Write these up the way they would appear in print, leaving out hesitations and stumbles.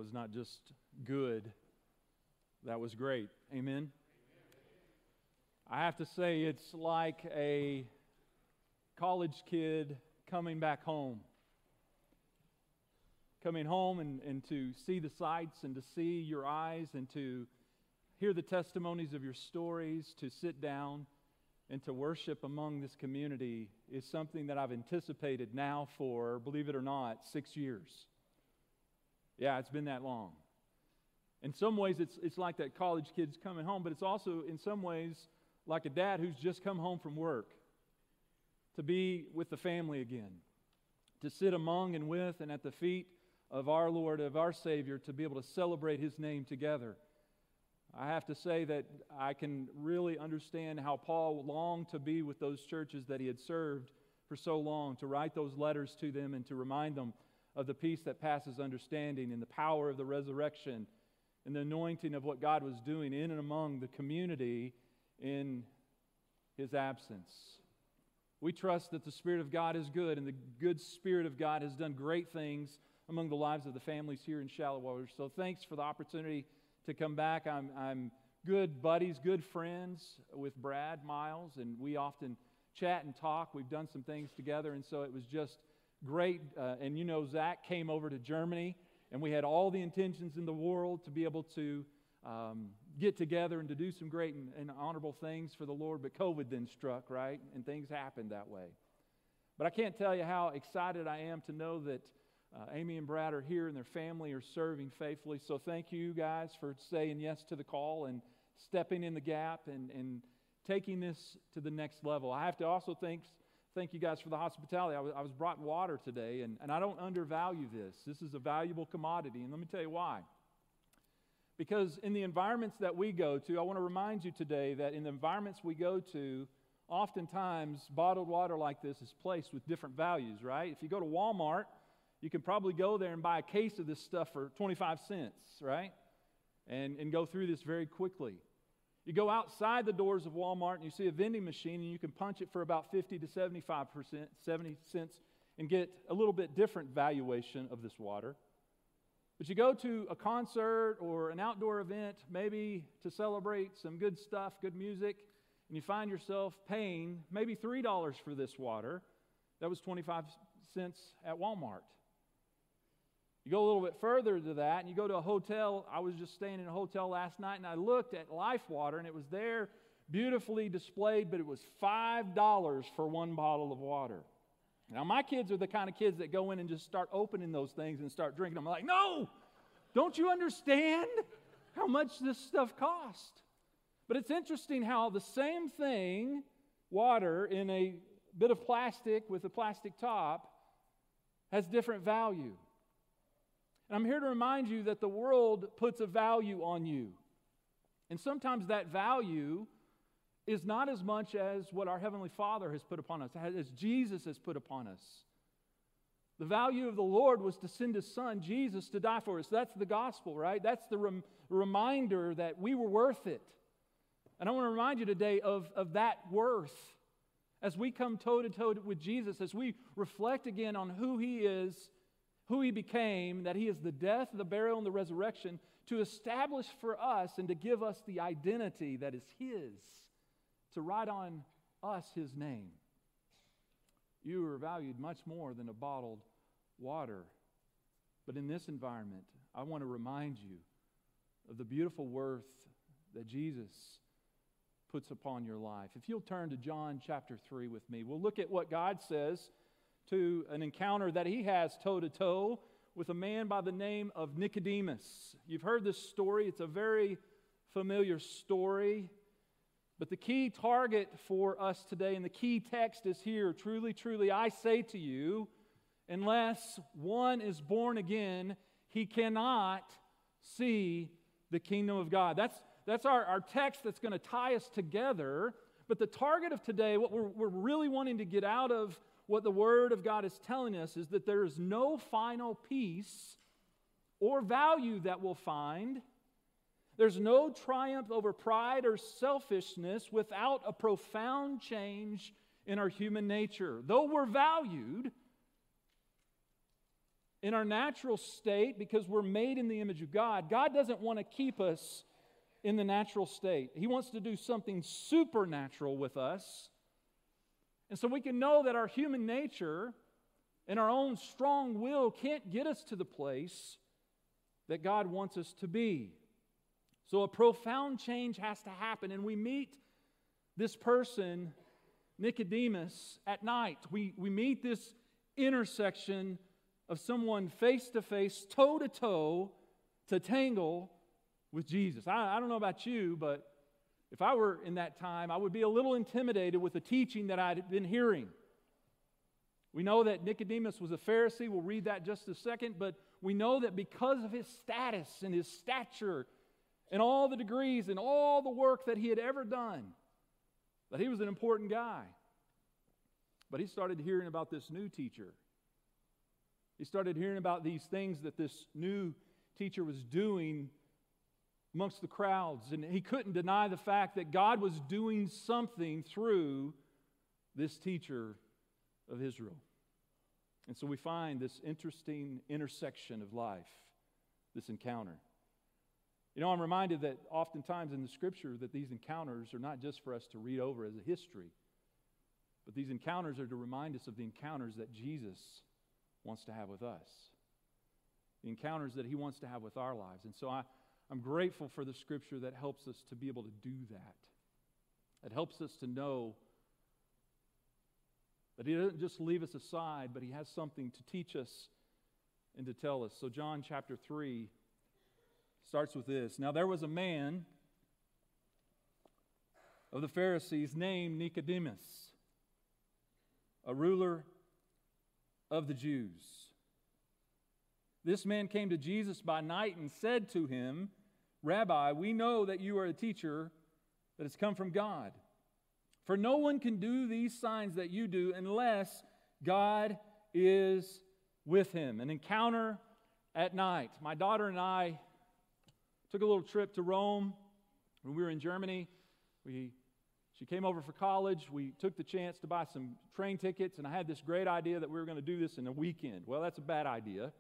was not just good, that was great. Amen? I have to say, it's like a college kid coming back home. Coming home and to see the sights and to see your eyes and to hear the testimonies of your stories, to sit down and to worship among this community is something that I've anticipated now for, believe it or not, 6 years. Yeah, it's been that long. In some ways, it's like that college kid's coming home, but it's also in some ways like a dad who's just come home from work to be with the family again, to sit among and with and at the feet of our Lord, of our Savior, to be able to celebrate His name together. I have to say that I can really understand how Paul longed to be with those churches that he had served for so long, to write those letters to them and to remind them of the peace that passes understanding and the power of the resurrection and the anointing of what God was doing in and among the community in His absence. We trust that the Spirit of God is good, and the good Spirit of God has done great things among the lives of the families here in Shallow Water. So thanks for the opportunity to come back. I'm good buddies, good friends with Brad Miles, and we often chat and talk. We've done some things together, and so it was just great. And you know, Zach came over to Germany, and we had all the intentions in the world to be able to get together and to do some great and honorable things for the Lord, but COVID then struck, right? And things happened that way. But I can't tell you how excited I am to know that Amy and Brad are here and their family are serving faithfully. So thank you guys for saying yes to the call and stepping in the gap and taking this to the next level. I have to also thank you guys for the hospitality. I was brought water today, and I don't undervalue this. This is a valuable commodity, and let me tell you why. Because in the environments that we go to, I want to remind you today that in the environments we go to, oftentimes bottled water like this is placed with different values, right? If you go to Walmart, you can probably go there and buy a case of this stuff for 25 cents, right? And go through this very quickly. You go outside the doors of Walmart and you see a vending machine and you can punch it for about 50 to 70 cents and get a little bit different valuation of this water. But you go to a concert or an outdoor event, maybe to celebrate some good stuff, good music, and you find yourself paying maybe $3 for this water. That was 25 cents at Walmart. You go a little bit further to that, and you go to a hotel. I was just staying in a hotel last night, and I looked at Life Water, and it was there beautifully displayed, but it was $5 for one bottle of water. Now, my kids are the kind of kids that go in and just start opening those things and start drinking them. I'm like, no! Don't you understand how much this stuff costs? But it's interesting how the same thing, water in a bit of plastic with a plastic top, has different value. And I'm here to remind you that the world puts a value on you. And sometimes that value is not as much as what our Heavenly Father has put upon us, as Jesus has put upon us. The value of the Lord was to send His Son, Jesus, to die for us. That's the gospel, right? That's the reminder that we were worth it. And I want to remind you today of that worth. As we come toe-to-toe with Jesus, as we reflect again on who He is, who He became, that He is the death, the burial, and the resurrection, to establish for us and to give us the identity that is His, to write on us His name. You are valued much more than a bottled water. But in this environment, I want to remind you of the beautiful worth that Jesus puts upon your life. If you'll turn to John chapter 3 with me, we'll look at what God says to an encounter that He has toe-to-toe with a man by the name of Nicodemus. You've heard this story. It's a very familiar story. But the key target for us today and the key text is here. Truly, truly, I say to you, unless one is born again, he cannot see the kingdom of God. That's our text that's going to tie us together. But the target of today, what we're really wanting to get out of what the Word of God is telling us, is that there is no final peace or value that we'll find. There's no triumph over pride or selfishness without a profound change in our human nature. Though we're valued, in our natural state, because we're made in the image of God, God doesn't want to keep us in the natural state. He wants to do something supernatural with us. And so we can know that our human nature and our own strong will can't get us to the place that God wants us to be. So a profound change has to happen, and we meet this person, Nicodemus, at night. We meet this intersection of someone face to face, toe to toe, to tangle with Jesus. I don't know about you, but if I were in that time, I would be a little intimidated with the teaching that I'd been hearing. We know that Nicodemus was a Pharisee. We'll read that in just a second. But we know that because of his status and his stature and all the degrees and all the work that he had ever done, that he was an important guy. But he started hearing about this new teacher. He started hearing about these things that this new teacher was doing amongst the crowds. And he couldn't deny the fact that God was doing something through this teacher of Israel. And so we find this interesting intersection of life, this encounter. You know, I'm reminded that oftentimes in the Scripture that these encounters are not just for us to read over as a history, but these encounters are to remind us of the encounters that Jesus wants to have with us, the encounters that He wants to have with our lives. And so I'm grateful for the Scripture that helps us to be able to do that. It helps us to know that He doesn't just leave us aside, but He has something to teach us and to tell us. So John chapter 3 starts with this. Now there was a man of the Pharisees named Nicodemus, a ruler of the Jews. This man came to Jesus by night and said to Him, Rabbi, we know that you are a teacher that has come from God. For no one can do these signs that you do unless God is with him. An encounter at night. My daughter and I took a little trip to Rome when we were in Germany. She came over for college. We took the chance to buy some train tickets, and I had this great idea that we were going to do this in a weekend. Well, that's a bad idea.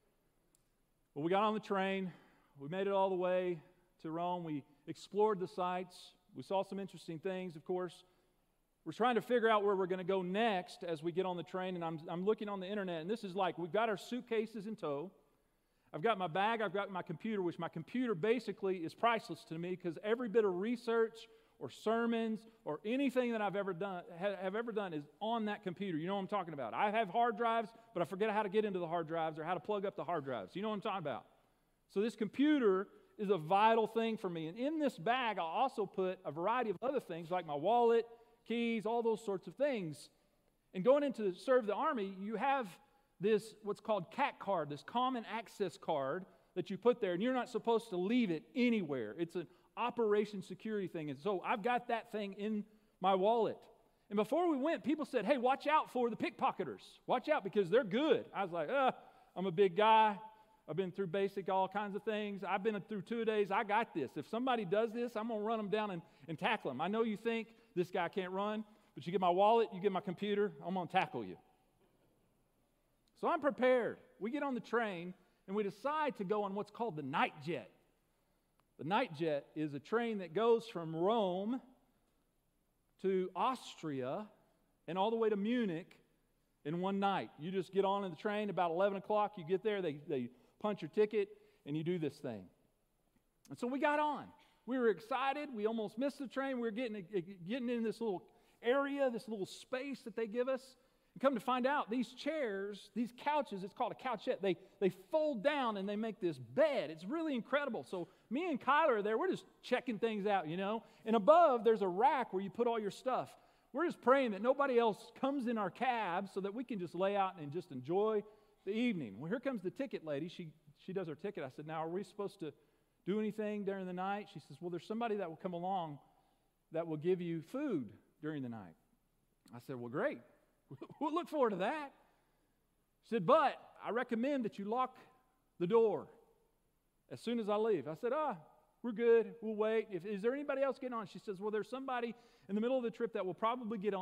But we got on the train. We made it all the way to Rome. We explored the sites. We saw some interesting things, of course. We're trying to figure out where we're going to go next as we get on the train, and I'm looking on the internet, and this is like, we've got our suitcases in tow. I've got my bag, I've got my computer, which my computer basically is priceless to me because every bit of research or sermons or anything that I've ever done is on that computer. You know what I'm talking about. I have hard drives, but I forget how to get into the hard drives or how to plug up the hard drives. You know what I'm talking about. So this computer is a vital thing for me. And in this bag, I'll also put a variety of other things like my wallet, keys, all those sorts of things. And going into serve the Army, you have this, what's called CAC card, this common access card that you put there, and you're not supposed to leave it anywhere. It's an operation security thing. And so I've got that thing in my wallet. And before we went, people said, hey, watch out for the pickpocketers. Watch out because they're good. I was like, I'm a big guy. I've been through basic, all kinds of things. I've been through 2 days. I got this. If somebody does this, I'm going to run them down and tackle them. I know you think this guy can't run, but you get my wallet, you get my computer, I'm going to tackle you. So I'm prepared. We get on the train, and we decide to go on what's called the night jet. The night jet is a train that goes from Rome to Austria and all the way to Munich in one night. You just get on in the train about 11 o'clock. You get there, they punch your ticket, and you do this thing. And so we got on. We were excited. We almost missed the train. We were getting in this little area, this little space that they give us. And come to find out, these chairs, these couches, it's called a couchette, they fold down and they make this bed. It's really incredible. So me and Kyler are there. We're just checking things out, you know. And above, there's a rack where you put all your stuff. We're just praying that nobody else comes in our cab so that we can just lay out and just enjoy the evening. Well, here comes the ticket lady. She does her ticket. I said, now, are we supposed to do anything during the night? She says, well, there's somebody that will come along that will give you food during the night. I said, well, great. We'll look forward to that. She said, but I recommend that you lock the door as soon as I leave. I said, we're good. We'll wait. Is there anybody else getting on? She says, well, there's somebody in the middle of the trip that will probably get on,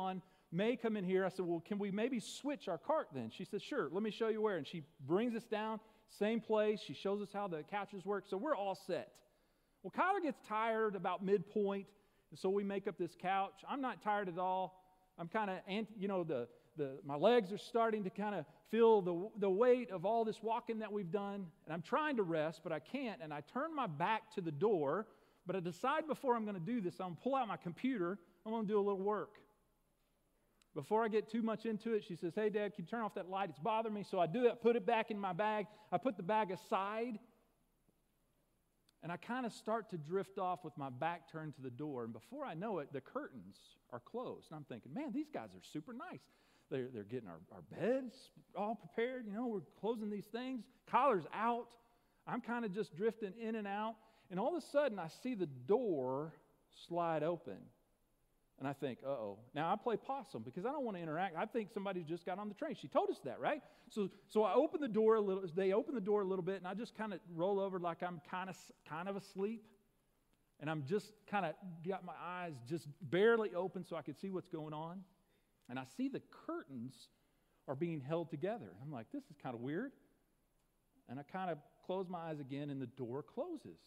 may come in here. I said, well, can we maybe switch our cart then? She said, sure, let me show you where. And she brings us down, same place. She shows us how the couches work. So we're all set. Well, Kyler gets tired about midpoint, and so we make up this couch. I'm not tired at all. I'm kind of, my legs are starting to kind of feel the weight of all this walking that we've done, and I'm trying to rest, but I can't, and I turn my back to the door, but I decide before I'm going to do this, I'm going to pull out my computer, I'm going to do a little work. Before I get too much into it, she says, hey, Dad, can you turn off that light? It's bothering me. So I do that, put it back in my bag. I put the bag aside, and I kind of start to drift off with my back turned to the door, and before I know it, the curtains are closed. And I'm thinking, man, these guys are super nice. They're getting our beds all prepared. We're closing these things. Kyler's out. I'm kind of just drifting in and out. And all of a sudden, I see the door slide open. And I think, uh-oh. Now, I play possum because I don't want to interact. I think somebody just got on the train. She told us that, right? So I open the door a little. They open the door a little bit, and I just kind of roll over like I'm kind of asleep. And I'm just kind of got my eyes just barely open so I could see what's going on. And I see the curtains are being held together. I'm like, this is kind of weird. And I kind of close my eyes again, and the door closes.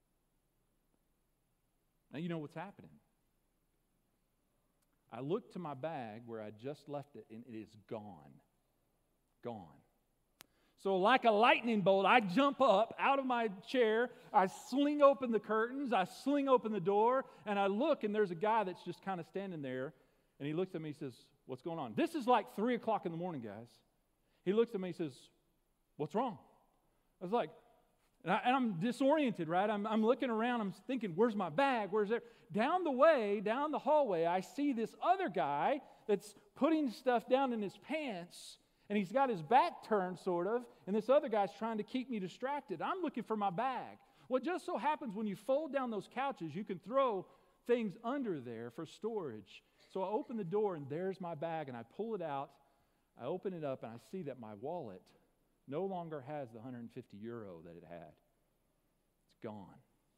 Now, you know what's happening. I look to my bag where I just left it, and it is gone. Gone. So like a lightning bolt, I jump up out of my chair, I sling open the curtains, I sling open the door, and I look, and there's a guy that's just kind of standing there, and he looks at me and says, what's going on? This is like 3 o'clock in the morning, guys. He looks at me and says, what's wrong? I was like, and I'm disoriented, right? I'm looking around, I'm thinking, where's my bag? Where's it? Down the hallway, I see this other guy that's putting stuff down in his pants, and he's got his back turned, sort of, and this other guy's trying to keep me distracted. I'm looking for my bag. Well, it just so happens when you fold down those couches, you can throw things under there for storage. So I open the door, and there's my bag, and I pull it out. I open it up, and I see that my wallet no longer has the 150 euro that it had. It's gone.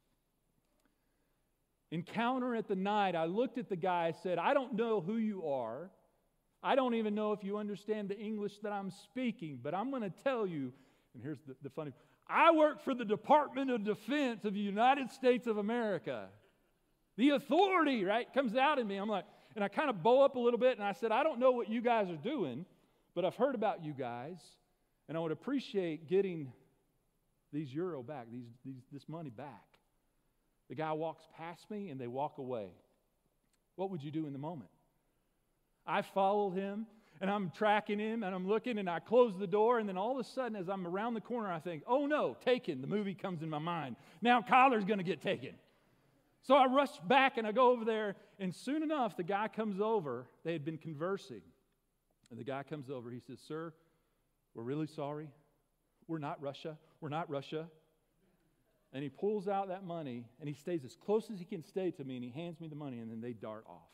Encounter at the night, I looked at the guy, I said, I don't know who you are. I don't even know if you understand the English that I'm speaking, but I'm going to tell you, and here's the funny, I work for the Department of Defense of the United States of America. The authority, right, comes out in me. I'm like, and I kind of bow up a little bit, and I said, I don't know what you guys are doing, but I've heard about you guys, and I would appreciate getting these euro back, this money back. The guy walks past me, and they walk away. What would you do in the moment? I followed him, and I'm tracking him, and I'm looking, and I close the door, and then all of a sudden, as I'm around the corner, I think, oh no, taken. The movie comes in my mind. Now Kyler's going to get taken. So I rush back, and I go over there, and soon enough, the guy comes over. They had been conversing, and the guy comes over. He says, sir, we're really sorry. We're not Russia. We're not Russia. And he pulls out that money, and he stays as close as he can stay to me, and he hands me the money, and then they dart off.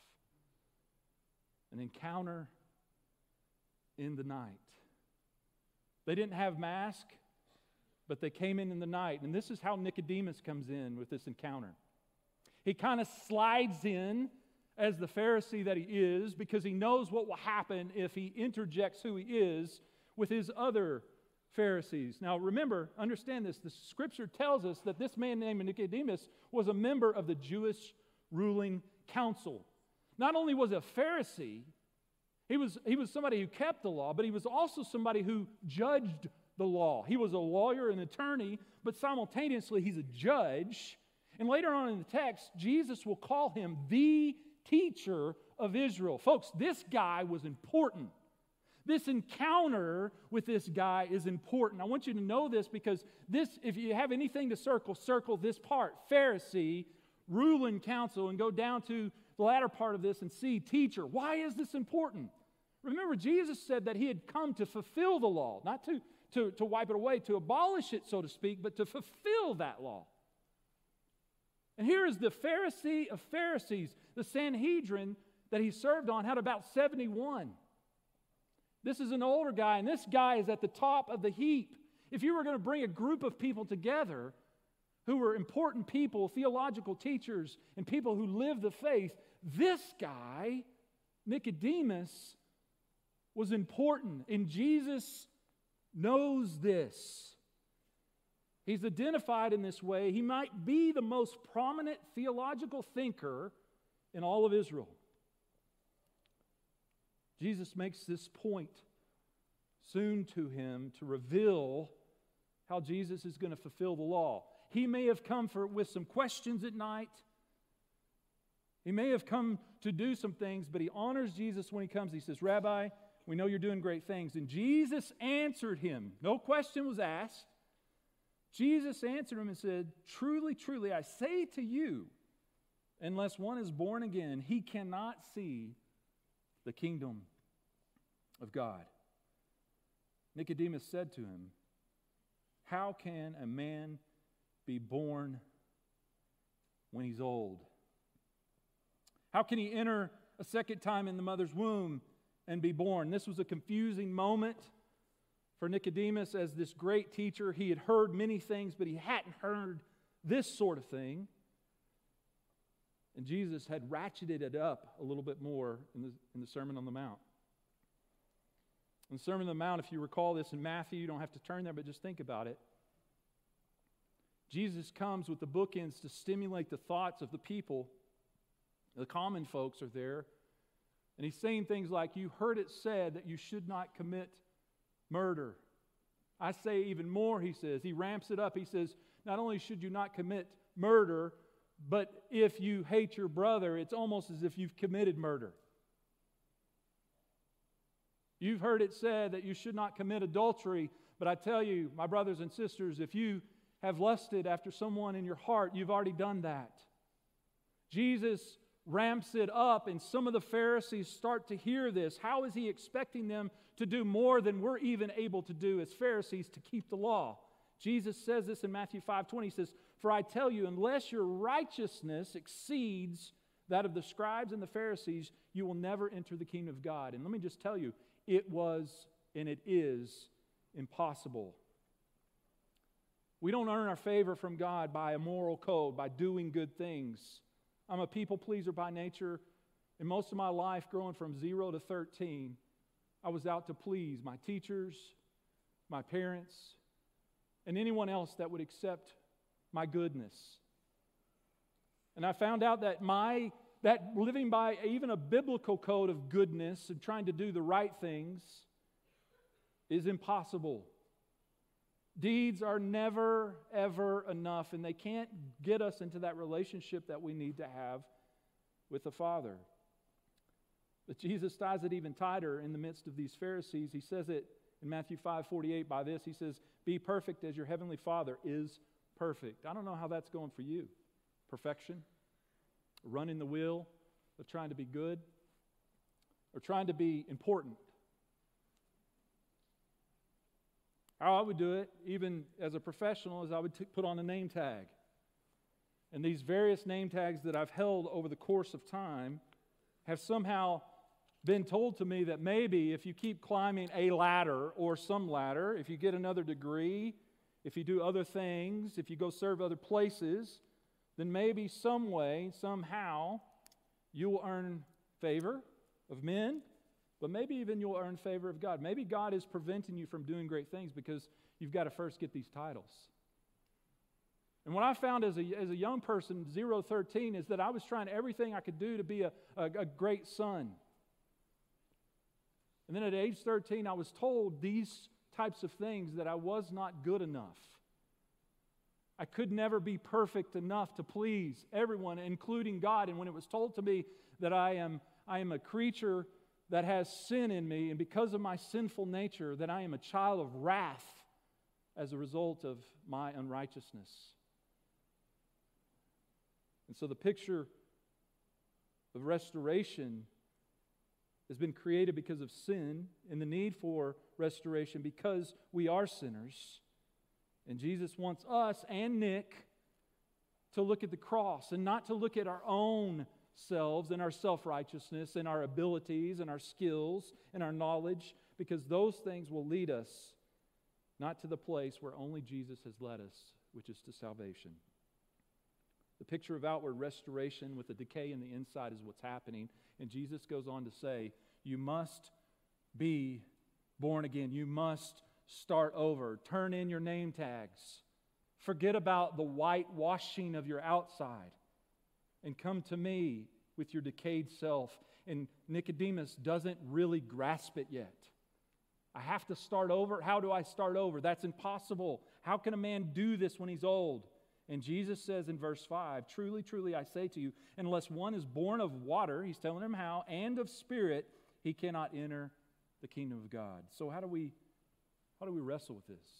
An encounter in the night. They didn't have masks, but they came in the night. And this is how Nicodemus comes in with this encounter. He kind of slides in as the Pharisee that he is because he knows what will happen if he interjects who he is with his other Pharisees. Now remember, understand this, the scripture tells us that this man named Nicodemus was a member of the Jewish ruling council. Not only was he a Pharisee, he was somebody who kept the law, but he was also somebody who judged the law. He was a lawyer, an attorney, but simultaneously he's a judge. And later on in the text, Jesus will call him the teacher of Israel. Folks, this guy was important. This encounter with this guy is important. I want you to know this because this, if you have anything to circle this part, Pharisee, ruling council, and go down to the latter part of this and see teacher. Why is this important? Remember, Jesus said that he had come to fulfill the law, not to wipe it away, to abolish it, so to speak, but to fulfill that law. And here is the Pharisee of Pharisees. The Sanhedrin that he served on had about 71. This is an older guy, and this guy is at the top of the heap. If you were going to bring a group of people together who were important people, theological teachers, and people who lived the faith, this guy Nicodemus was important, and Jesus knows this. He's identified in this way. He might be the most prominent theological thinker in all of Israel. Jesus makes this point soon to him to reveal how Jesus is going to fulfill the law. He may have come with some questions at night. He may have come to do some things, but he honors Jesus when he comes. He says, Rabbi, we know you're doing great things. And Jesus answered him. No question was asked. Jesus answered him and said, truly, truly, I say to you, unless one is born again, he cannot see the kingdom of God. Nicodemus said to him, how can a man be born when he's old? How can he enter a second time in the mother's womb and be born? This was a confusing moment for Nicodemus as this great teacher. He had heard many things, but he hadn't heard this sort of thing. And Jesus had ratcheted it up a little bit more in the Sermon on the Mount. In the Sermon on the Mount, if you recall this in Matthew, you don't have to turn there, but just think about it. Jesus comes with the bookends to stimulate the thoughts of the people. The common folks are there. And he's saying things like, you heard it said that you should not commit murder. I say even more, he says. He ramps it up. He says, not only should you not commit murder, but if you hate your brother, it's almost as if you've committed murder. You've heard it said that you should not commit adultery, but I tell you, my brothers and sisters, if you have lusted after someone in your heart, you've already done that. Jesus ramps it up, and some of the Pharisees start to hear this. How is he expecting them to do more than we're even able to do as Pharisees to keep the law? Jesus says this in Matthew 5:20. He says, for I tell you, unless your righteousness exceeds that of the scribes and the Pharisees, you will never enter the kingdom of God. And let me just tell you, it was and it is impossible. We don't earn our favor from God by a moral code, by doing good things. I'm a people pleaser by nature, and most of my life, growing from 0 to 13, I was out to please my teachers, my parents, and anyone else that would accept my goodness. And I found out that that living by even a biblical code of goodness and trying to do the right things is impossible. Deeds are never, ever enough, and they can't get us into that relationship that we need to have with the Father. But Jesus ties it even tighter in the midst of these Pharisees. He says it in Matthew 5:48 by this. He says, be perfect as your heavenly Father is perfect. I don't know how that's going for you. Perfection? Running the wheel of trying to be good? Or trying to be important? How I would do it, even as a professional, is I would put on a name tag. And these various name tags that I've held over the course of time have somehow been told to me that maybe if you keep climbing a ladder or some ladder, if you get another degree, if you do other things, if you go serve other places, then maybe some way, somehow, you will earn favor of men, but maybe even you'll earn favor of God. Maybe God is preventing you from doing great things because you've got to first get these titles. And what I found as a young person, 0 to 13, is that I was trying everything I could do to be a great son. And then at age 13, I was told these types of things, that I was not good enough. I could never be perfect enough to please everyone, including God. And when it was told to me that I am a creature that has sin in me, and because of my sinful nature, that I am a child of wrath as a result of my unrighteousness. And so the picture of restoration has been created because of sin and the need for restoration because we are sinners. And Jesus wants us and Nick to look at the cross and not to look at our own selves and our self-righteousness and our abilities and our skills and our knowledge, because those things will lead us not to the place where only Jesus has led us, which is to salvation. The picture of outward restoration with the decay in the inside is what's happening. And Jesus goes on to say, you must be born again. You must start over. Turn in your name tags. Forget about the whitewashing of your outside. And come to me with your decayed self. And Nicodemus doesn't really grasp it yet. I have to start over. How do I start over? That's impossible. How can a man do this when he's old? And Jesus says in verse 5, truly, truly, I say to you, unless one is born of water, he's telling him how, and of Spirit, he cannot enter the kingdom of God. So how do we wrestle with this?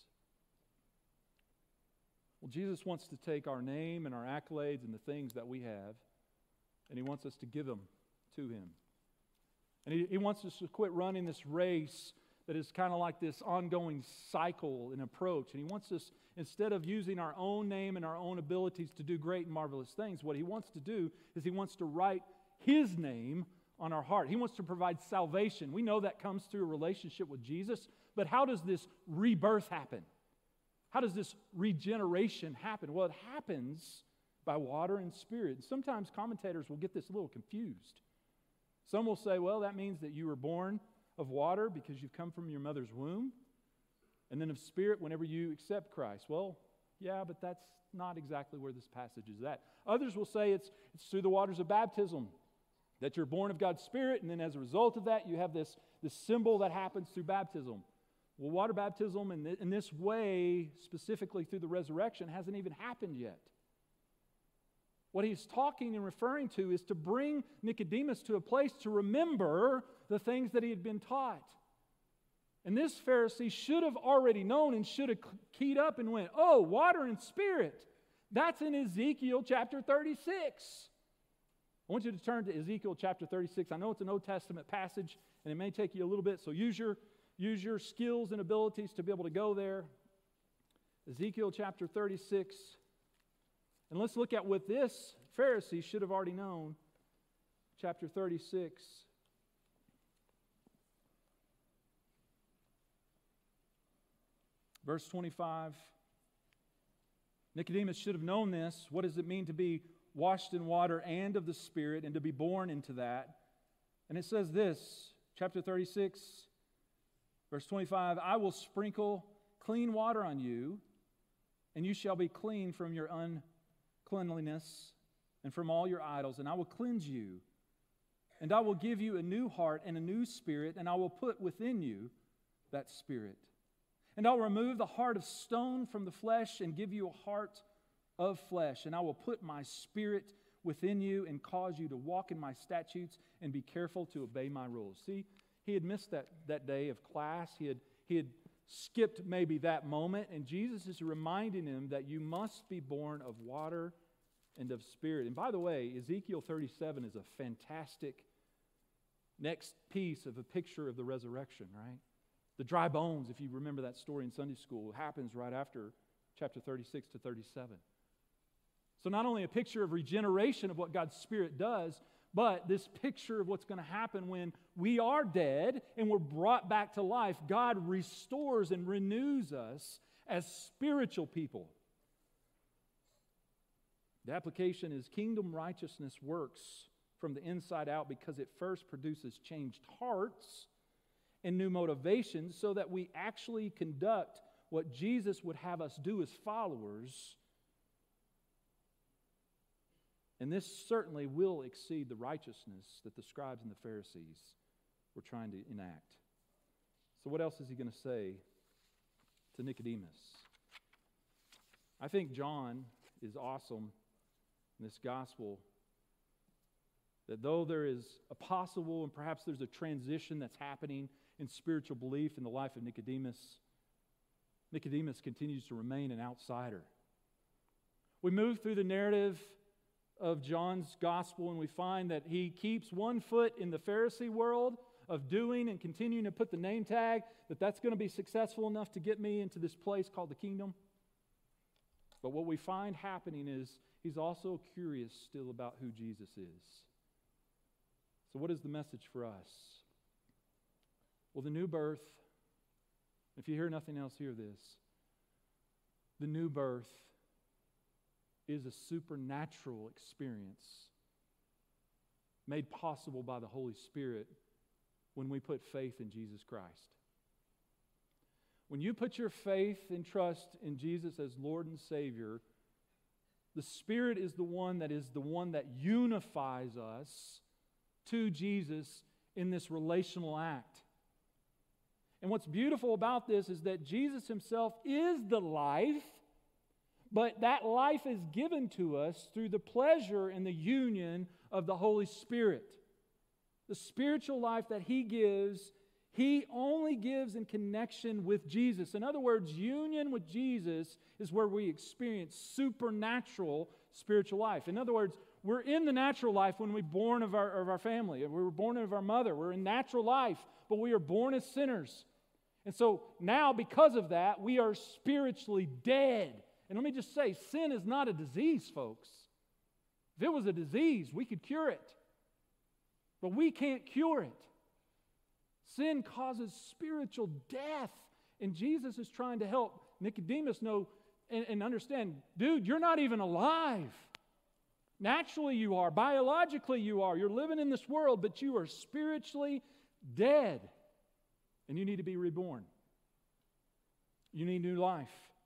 Well, Jesus wants to take our name and our accolades and the things that we have, and He wants us to give them to Him. And He wants us to quit running this race that is kind of like this ongoing cycle and approach. And He wants us, instead of using our own name and our own abilities to do great and marvelous things, what He wants to do is He wants to write His name on our heart. He wants to provide salvation. We know that comes through a relationship with Jesus, but how does this rebirth happen? How does this regeneration happen? Well, it happens by water and Spirit. And sometimes commentators will get this a little confused. Some will say, well, that means that you were born of water because you've come from your mother's womb, and then of Spirit whenever you accept Christ. Well, yeah, but that's not exactly where this passage is at. Others will say it's through the waters of baptism, that you're born of God's Spirit, and then as a result of that, you have this symbol that happens through baptism. Well, water baptism in this way, specifically through the resurrection, hasn't even happened yet. What he's talking and referring to is to bring Nicodemus to a place to remember the things that he had been taught. And this Pharisee should have already known and should have keyed up and went, oh, water and Spirit. That's in Ezekiel chapter 36. I want you to turn to Ezekiel chapter 36. I know it's an Old Testament passage, and it may take you a little bit, so use your skills and abilities to be able to go there. Ezekiel chapter 36. And let's look at what this Pharisee should have already known. Chapter 36. Verse 25. Nicodemus should have known this. What does it mean to be washed in water and of the Spirit and to be born into that? And it says this, chapter 36, verse 25, I will sprinkle clean water on you, and you shall be clean from your uncleanliness and from all your idols, and I will cleanse you. And I will give you a new heart and a new spirit, and I will put within you that spirit. And I'll remove the heart of stone from the flesh and give you a heart of flesh. And I will put my spirit within you and cause you to walk in my statutes and be careful to obey my rules. See, he had missed that day of class. He had skipped maybe that moment. And Jesus is reminding him that you must be born of water and of Spirit. And by the way, Ezekiel 37 is a fantastic next piece of a picture of the resurrection, right? The dry bones, if you remember that story in Sunday school, happens right after chapter 36 to 37. So not only a picture of regeneration of what God's Spirit does, but this picture of what's going to happen when we are dead and we're brought back to life. God restores and renews us as spiritual people. The application is kingdom righteousness works from the inside out because it first produces changed hearts and new motivations so that we actually conduct what Jesus would have us do as followers. And this certainly will exceed the righteousness that the scribes and the Pharisees were trying to enact. So what else is he going to say to Nicodemus? I think John is awesome in this gospel, that though there is a possible and perhaps there's a transition that's happening in spiritual belief in the life of Nicodemus, Nicodemus continues to remain an outsider. We move through the narrative of John's gospel and we find that he keeps one foot in the Pharisee world of doing and continuing to put the name tag that that's going to be successful enough to get me into this place called the kingdom. But what we find happening is he's also curious still about who Jesus is. So what is the message for us? Well, the new birth, if you hear nothing else, hear this. The new birth is a supernatural experience made possible by the Holy Spirit when we put faith in Jesus Christ. When you put your faith and trust in Jesus as Lord and Savior, the Spirit is the one that unifies us to Jesus in this relational act. And what's beautiful about this is that Jesus Himself is the life, but that life is given to us through the pleasure and the union of the Holy Spirit. The spiritual life that He gives, He only gives in connection with Jesus. In other words, union with Jesus is where we experience supernatural spiritual life. In other words, we're in the natural life when we're born of our family. We were born of our mother. We're in natural life, but we are born as sinners. And so now, because of that, we are spiritually dead. And let me just say, sin is not a disease, folks. If it was a disease, we could cure it. But we can't cure it. Sin causes spiritual death. And Jesus is trying to help Nicodemus know and understand, dude, you're not even alive. Naturally you are. Biologically you are. You're living in this world, but you are spiritually dead. And you need to be reborn. You need new life.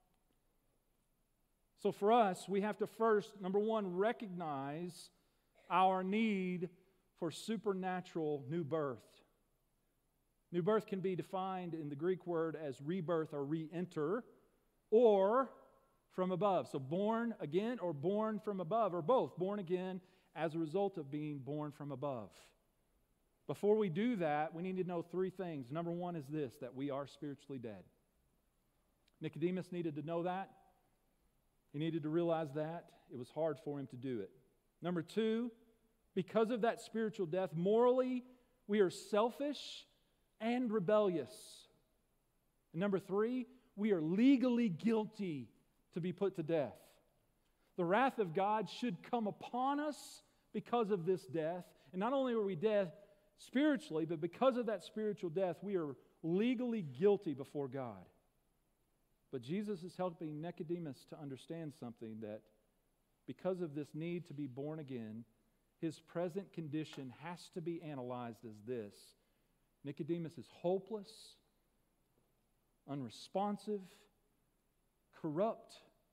So for us, we have to first, number one, recognize our need for supernatural new birth. New birth can be defined in the Greek word as rebirth or re-enter, or from above. So born again or born from above, or both. Born again as a result of being born from above. Before we do that, we need to know three things. Number one is this, that we are spiritually dead. Nicodemus needed to know that. He needed to realize that. It was hard for him to do it. Number two, because of that spiritual death, morally, we are selfish and rebellious. And number three, we are legally guilty to be put to death. The wrath of God should come upon us because of this death. And not only are we dead spiritually, but because of that spiritual death, we are legally guilty before God. But Jesus is helping Nicodemus to understand something, that because of this need to be born again, his present condition has to be analyzed as this. Nicodemus is hopeless, unresponsive, corrupt,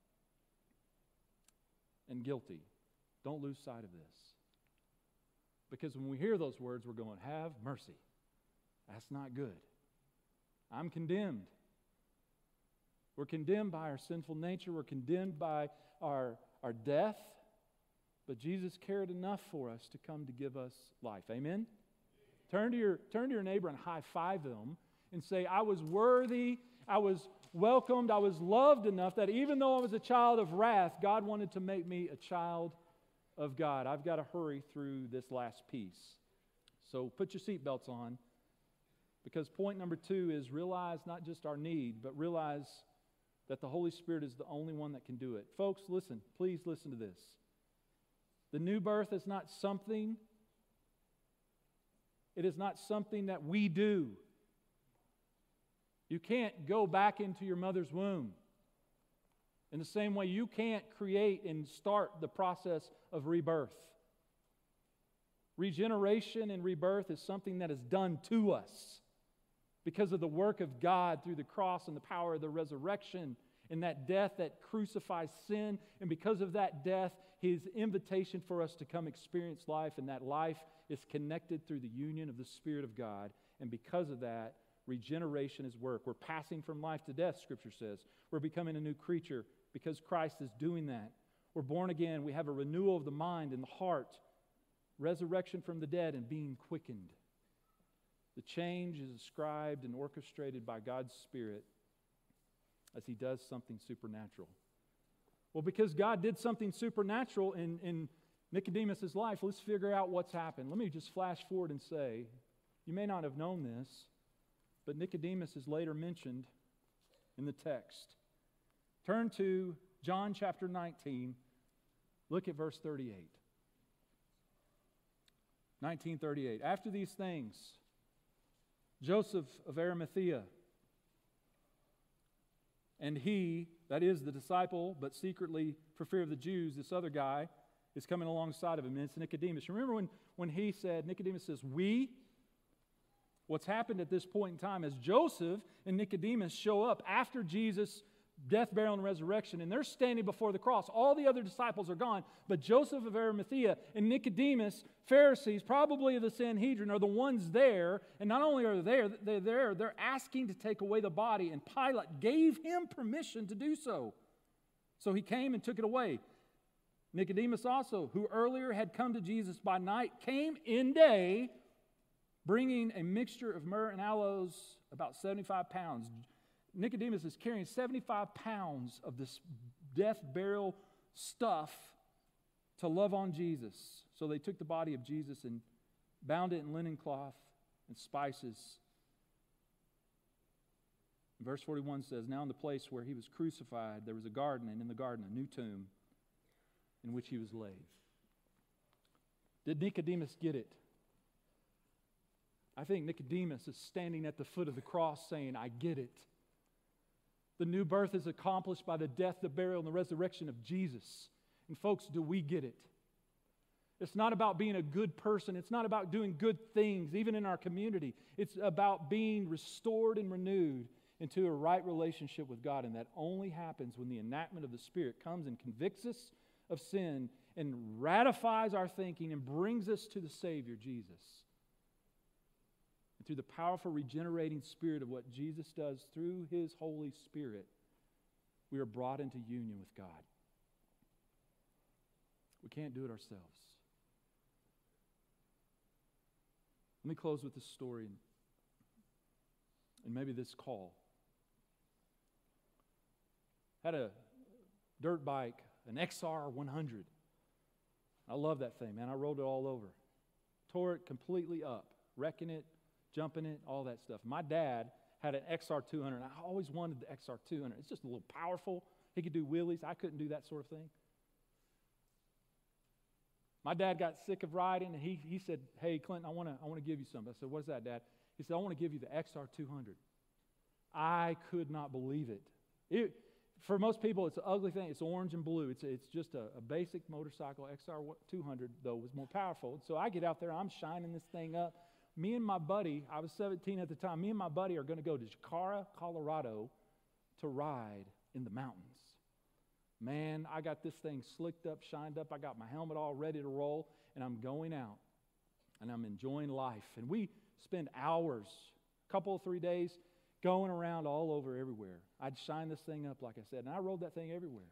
and guilty. Don't lose sight of this. Because when we hear those words, we're going, have mercy. That's not good. I'm condemned. We're condemned by our sinful nature. We're condemned by our death. But Jesus cared enough for us to come to give us life. Amen? Turn to your neighbor and high-five them and say, I was worthy, I was welcomed, I was loved enough that even though I was a child of wrath, God wanted to make me a child of God. I've got to hurry through this last piece. So put your seatbelts on, because point number two is realize not just our need, but realize that the Holy Spirit is the only one that can do it. Folks, listen. Please listen to this. The new birth is not something, it is not something that we do. You can't go back into your mother's womb. In the same way, you can't create and start the process of rebirth. Regeneration and rebirth is something that is done to us because of the work of God through the cross and the power of the resurrection and that death that crucifies sin. And because of that death, His invitation for us to come experience life, and that life is connected through the union of the Spirit of God. And because of that, regeneration is work. We're passing from life to death, Scripture says. We're becoming a new creature because Christ is doing that. We're born again. We have a renewal of the mind and the heart, resurrection from the dead, and being quickened. The change is ascribed and orchestrated by God's Spirit as He does something supernatural. Well, because God did something supernatural in Nicodemus' life, let's figure out what's happened. Let me just flash forward and say, you may not have known this, but Nicodemus is later mentioned in the text. Turn to John chapter 19. Look at verse 38. 1938. After these things, Joseph of Arimathea and he, That is the disciple, but secretly, for fear of the Jews, this other guy is coming alongside of him, and it's Nicodemus. Remember when he said, Nicodemus says, we? What's happened at this point in time is Joseph and Nicodemus show up after Jesus' death, burial, and resurrection, and they're standing before the cross. All the other disciples are gone, but Joseph of Arimathea and Nicodemus, Pharisees, probably of the Sanhedrin, are the ones there, and not only are they there, they're asking to take away the body, and Pilate gave him permission to do so. So he came and took it away. Nicodemus also, who earlier had come to Jesus by night, came in day, bringing a mixture of myrrh and aloes, about 75 pounds. Nicodemus is carrying 75 pounds of this death, burial stuff to love on Jesus. So they took the body of Jesus and bound it in linen cloth and spices. Verse 41 says, now in the place where he was crucified, there was a garden, and in the garden a new tomb in which he was laid. Did Nicodemus get it? I think Nicodemus is standing at the foot of the cross saying, I get it. The new birth is accomplished by the death, the burial, and the resurrection of Jesus. And folks, do we get it? It's not about being a good person. It's not about doing good things, even in our community. It's about being restored and renewed into a right relationship with God. And that only happens when the enactment of the Spirit comes and convicts us of sin and ratifies our thinking and brings us to the Savior, Jesus. And through the powerful regenerating Spirit of what Jesus does through His Holy Spirit, we are brought into union with God. We can't do it ourselves. Let me close with this story and maybe this call. Had a dirt bike, an XR 100. I love that thing, man. I rode it all over. Tore it completely up, wrecking it, jumping it, all that stuff. My dad had an XR 200. I always wanted the XR 200. It's just a little powerful. He could do wheelies. I couldn't do that sort of thing. My dad got sick of riding, and he said, hey, Clinton, I want to give you something. I said, what's that, Dad? He said, I want to give you the XR 200. I could not believe it. For most people, it's an ugly thing. It's orange and blue. It's just a basic motorcycle. XR 200, though, was more powerful. So I get out there. I'm shining this thing up. Me and my buddy, I was 17 at the time, me and my buddy are going to go to Chicara, Colorado to ride in the mountains. Man, I got this thing slicked up, shined up. I got my helmet all ready to roll, and I'm going out, and I'm enjoying life. And we spend hours, a couple of 3 days, going around all over everywhere. I'd shine this thing up, like I said, and I rode that thing everywhere.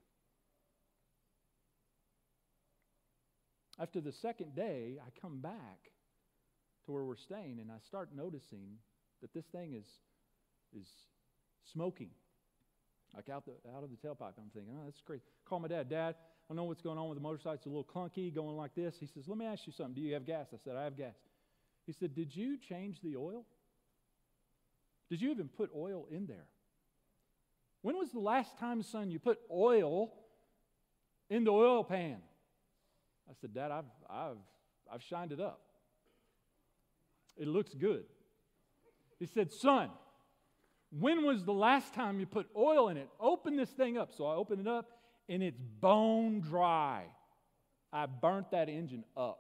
After the second day, I come back to where we're staying, and I start noticing that this thing is smoking. Like out of the tailpipe. I'm thinking, oh, that's crazy. Call my dad. Dad, I know what's going on with the motorcycle. It's a little clunky, going like this. He says, let me ask you something. Do you have gas? I said, I have gas. He said, did you change the oil? Did you even put oil in there? When was the last time, son, you put oil in the oil pan? I said, Dad, I've shined it up. It looks good. He said, son, when was the last time you put oil in it? Open this thing up. So I opened it up, and it's bone dry. I burnt that engine up.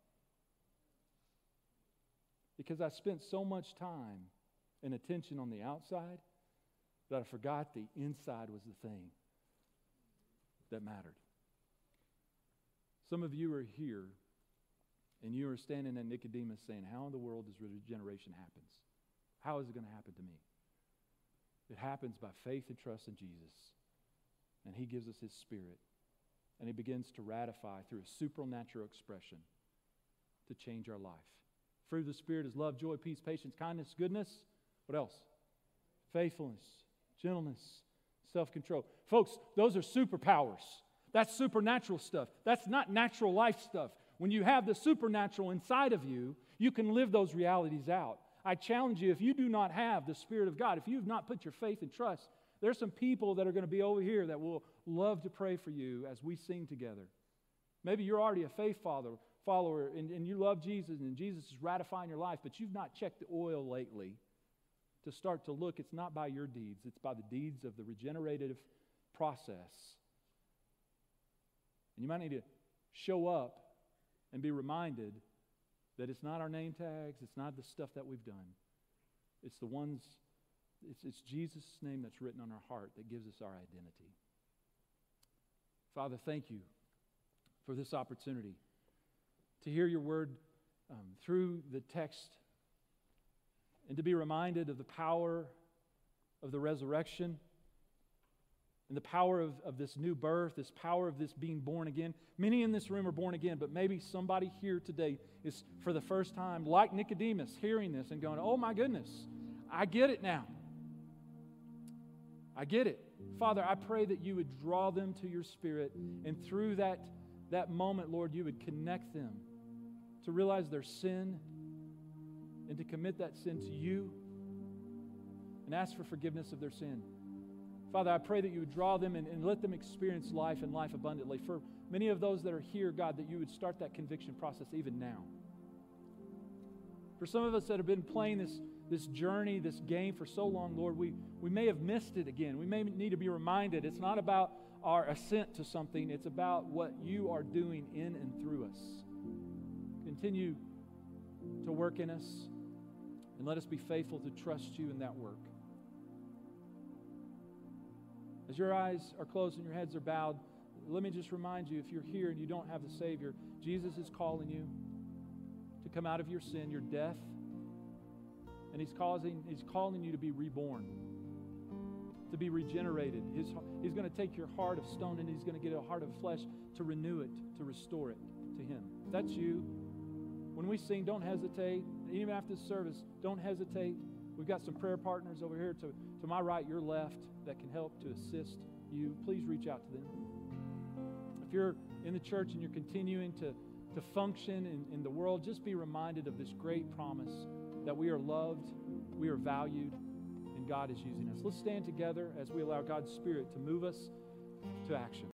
Because I spent so much time and attention on the outside that I forgot the inside was the thing that mattered. Some of you are here, and you are standing at Nicodemus saying, how in the world does regeneration happen? How is it going to happen to me? It happens by faith and trust in Jesus. And He gives us His Spirit. And He begins to ratify through a supernatural expression to change our life. Fruit of the Spirit is love, joy, peace, patience, kindness, goodness. What else? Faithfulness, gentleness, self-control. Folks, those are superpowers. That's supernatural stuff. That's not natural life stuff. When you have the supernatural inside of you, you can live those realities out. I challenge you, if you do not have the Spirit of God, if you have not put your faith and trust, there's some people that are going to be over here that will love to pray for you as we sing together. Maybe you're already a faith follower and you love Jesus and Jesus is ratifying your life, but you've not checked the oil lately to start to look. It's not by your deeds. It's by the deeds of the regenerative process. And you might need to show up and be reminded that it's not our name tags, it's not the stuff that we've done. It's the ones, it's Jesus' name that's written on our heart that gives us our identity. Father, thank you for this opportunity to hear your word through the text and to be reminded of the power of the resurrection and the power of this new birth, this power of this being born again. Many in this room are born again, but maybe somebody here today is for the first time, like Nicodemus, hearing this and going, oh my goodness, I get it now. I get it. Father, I pray that you would draw them to your Spirit, and through that moment, Lord, you would connect them to realize their sin and to commit that sin to you and ask for forgiveness of their sin. Father, I pray that you would draw them and let them experience life and life abundantly. For many of those that are here, God, that you would start that conviction process even now. For some of us that have been playing this journey, this game for so long, Lord, we may have missed it again. We may need to be reminded it's not about our assent to something. It's about what you are doing in and through us. Continue to work in us, and let us be faithful to trust you in that work. As your eyes are closed and your heads are bowed, let me just remind you, if you're here and you don't have the Savior, Jesus is calling you to come out of your sin, your death, and He's calling you to be reborn, to be regenerated. He's going to take your heart of stone and He's going to get a heart of flesh to renew it, to restore it to Him. If that's you, when we sing, don't hesitate. Even after the service, don't hesitate. We've got some prayer partners over here to my right, your left, that can help to assist you. Please reach out to them. If you're in the church and you're continuing to function in the world, just be reminded of this great promise that we are loved, we are valued, and God is using us. Let's stand together as we allow God's Spirit to move us to action.